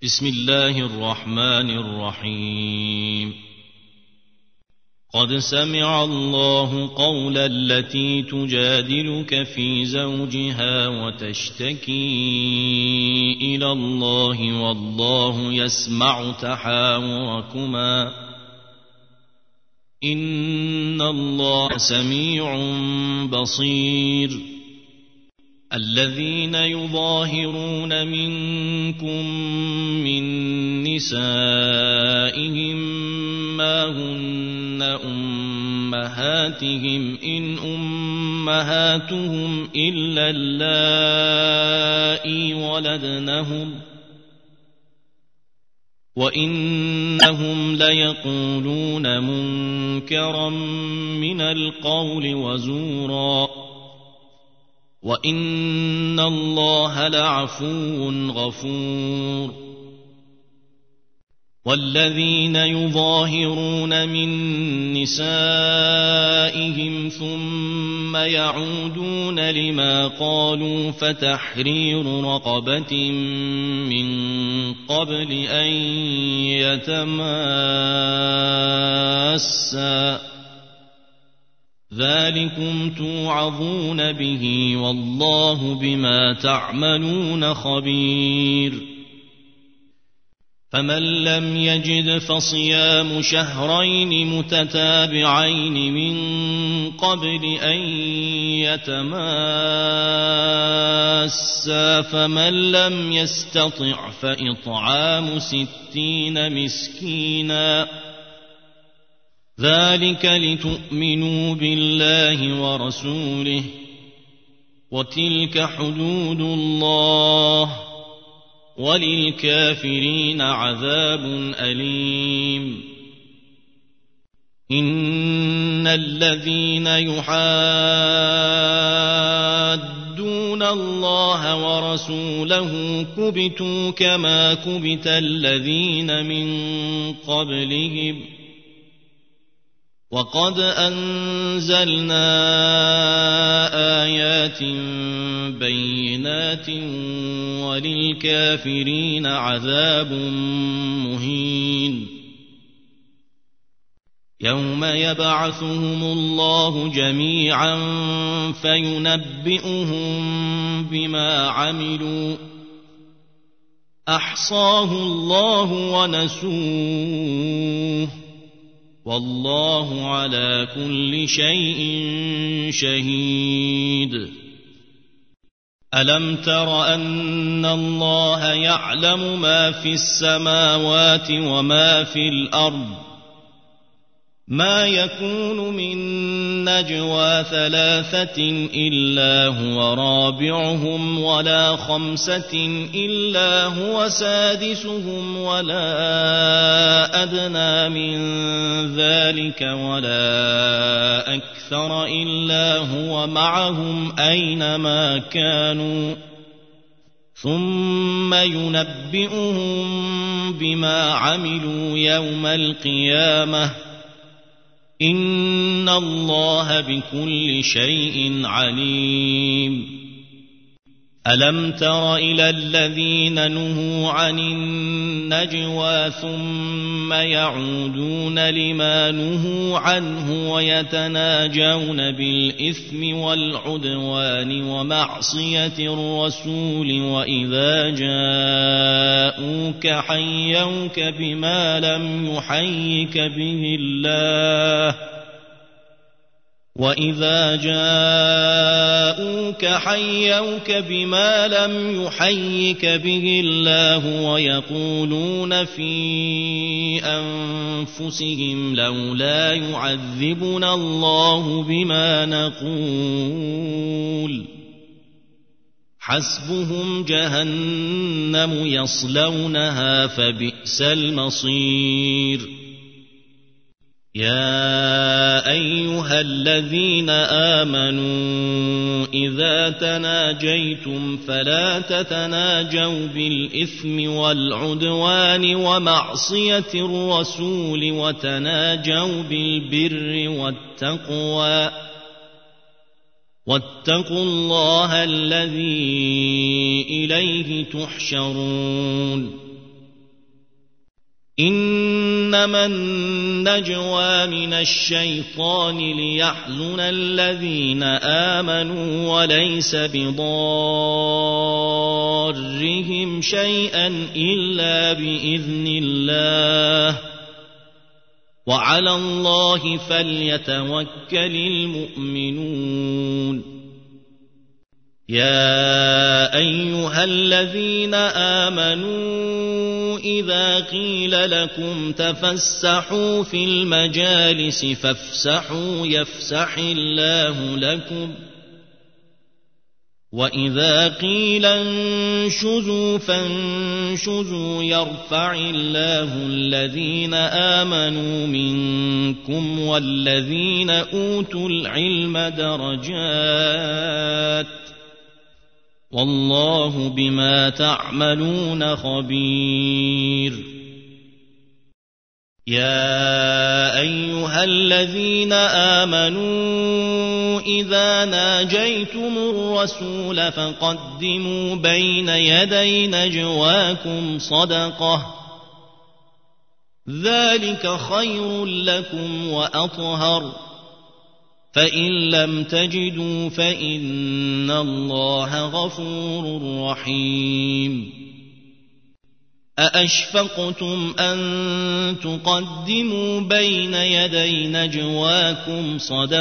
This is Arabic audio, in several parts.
بسم الله الرحمن الرحيم. قد سمع الله قول التي تجادلك في زوجها وتشتكي إلى الله والله يسمع تحاوركما إن الله سميع بصير. الذين يظاهرون منكم من نسائهم ما هن أمهاتهم إن أمهاتهم إلا اللائي ولدنهم وإنهم ليقولون منكرا من القول وزورا وإن الله لعفو غفور. والذين يظاهرون من نسائهم ثم يعودون لما قالوا فتحرير رقبة من قبل أن يتماسا ذلكم توعظون به والله بما تعملون خبير. فمن لم يجد فصيام شهرين متتابعين من قبل أن يتماسا فمن لم يستطع فإطعام 60 مسكينا ذلك لتؤمنوا بالله ورسوله وتلك حدود الله وللكافرين عذاب أليم. إن الذين يحادون الله ورسوله كبتوا كما كبت الذين من قبلهم وقد أنزلنا آيات بينات وللكافرين عذاب مهين. يوم يبعثهم الله جميعا فينبئهم بما عملوا أحصاه الله ونسوه والله على كل شيء شهيد. ألم تر أن الله يعلم ما في السماوات وما في الأرض ما يكون من نجوى 3 إلا هو رابعهم ولا 5 إلا هو سادسهم ولا أدنى من ذلك ولا أكثر إلا هو معهم أينما كانوا ثم ينبئهم بما عملوا يوم القيامة إن الله بكل شيء عليم. ألم تر إلى الذين نهوا عن النجوى ثم يعودون لما نهوا عنه ويتناجون بالإثم والعدوان ومعصية الرسول وإذا جاءوك حيوك بما لم يحيك به الله ويقولون في أنفسهم لولا يعذبنا الله بما نقول حسبهم جهنم يصلونها فبئس المصير. يا أيها الذين آمنوا إذا تناجيتم فلا تتناجوا بالإثم والعدوان ومعصية الرسول وتناجوا بالبر والتقوى واتقوا الله الذي إليه تحشرون. إنما النجوى من الشيطان ليحزن الذين آمنوا وليس بضارهم شيئا إلا بإذن الله وعلى الله فليتوكل المؤمنون يا أيها الذين آمنوا إذا قيل لكم تفسحوا في المجالس فافسحوا يفسح الله لكم وإذا قيل انشزوا فانشزوا يرفع الله الذين آمنوا منكم والذين أوتوا العلم درجات والله بما تعملون خبير يا أيها الذين آمنوا إذا ناجيتم الرسول فقدموا بين يدي نجواكم صدقة ذلك خير لكم وأطهر فإن لم تجدوا فإن الله غفور رحيم أأشفقتم أن تقدموا بين يدي نجواكم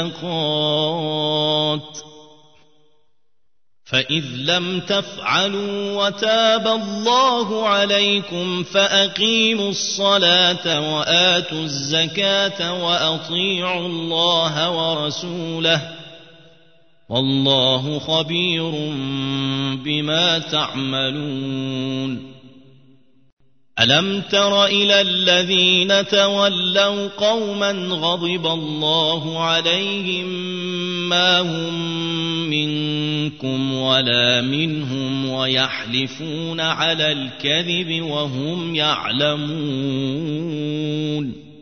صدقات فإذ لم تفعلوا وتاب الله عليكم فأقيموا الصلاة وآتوا الزكاة وأطيعوا الله ورسوله والله خبير بما تعملون ألم تر إلى الذين تولوا قوما غضب الله عليهم ما هم منكم ولا منهم ويحلفون على الكذب وهم يعلمون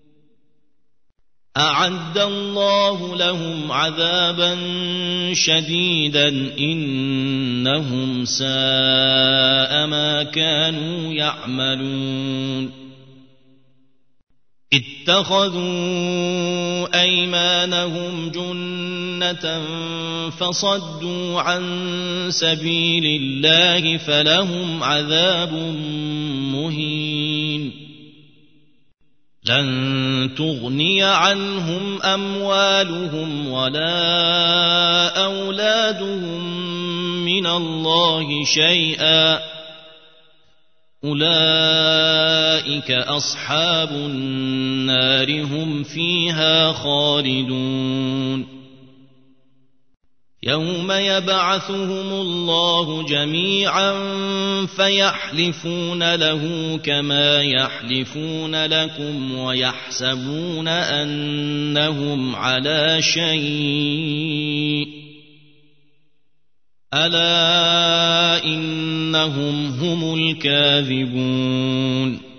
أعد الله لهم عذابا شديدا إنهم ساء ما كانوا يعملون اتخذوا أيمانهم جنة فصدوا عن سبيل الله فلهم عذاب مهين لن تغني عنهم أموالهم ولا أولادهم من الله شيئا أولئك أصحاب النار هم فيها خالدون يوم يبعثهم الله جميعا فيحلفون له كما يحلفون لكم ويحسبون أنهم على شيء ألا إنهم هم الكاذبون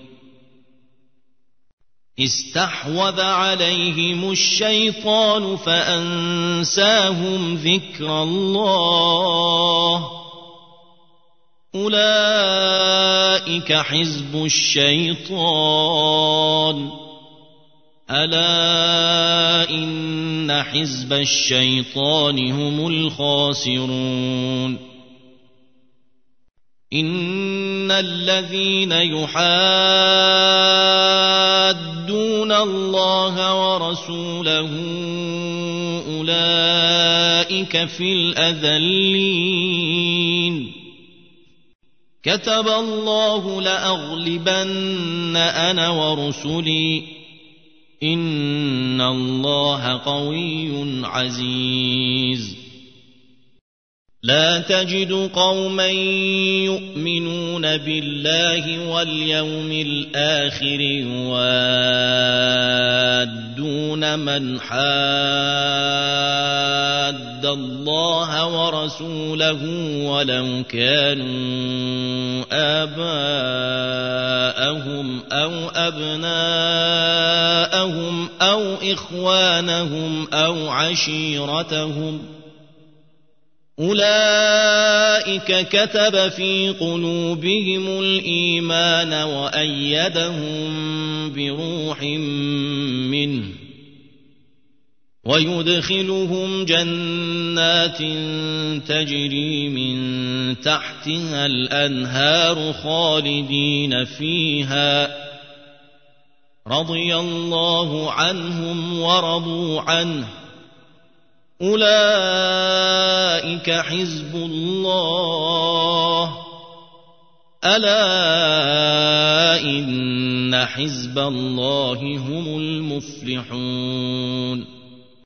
استحوذ عليهم الشيطان فأنساهم ذكر الله أولئك حزب الشيطان ألا إن حزب الشيطان هم الخاسرون إن الذين يحادون الله ورسوله أولئك في الأذلين كتب الله لأغلبن أنا ورسلي إن الله قوي عزيز لا تجد قوما يؤمنون بالله واليوم الآخر يوادون من حاد الله ورسوله ولو كانوا آباءهم أو أبناءهم أو إخوانهم أو عشيرتهم أولئك كتب في قلوبهم الإيمان وأيدهم بروح منه ويدخلهم جنات تجري من تحتها الأنهار خالدين فيها رضي الله عنهم ورضوا عنه أولئك حزب الله ألا إن حزب الله هم المفلحون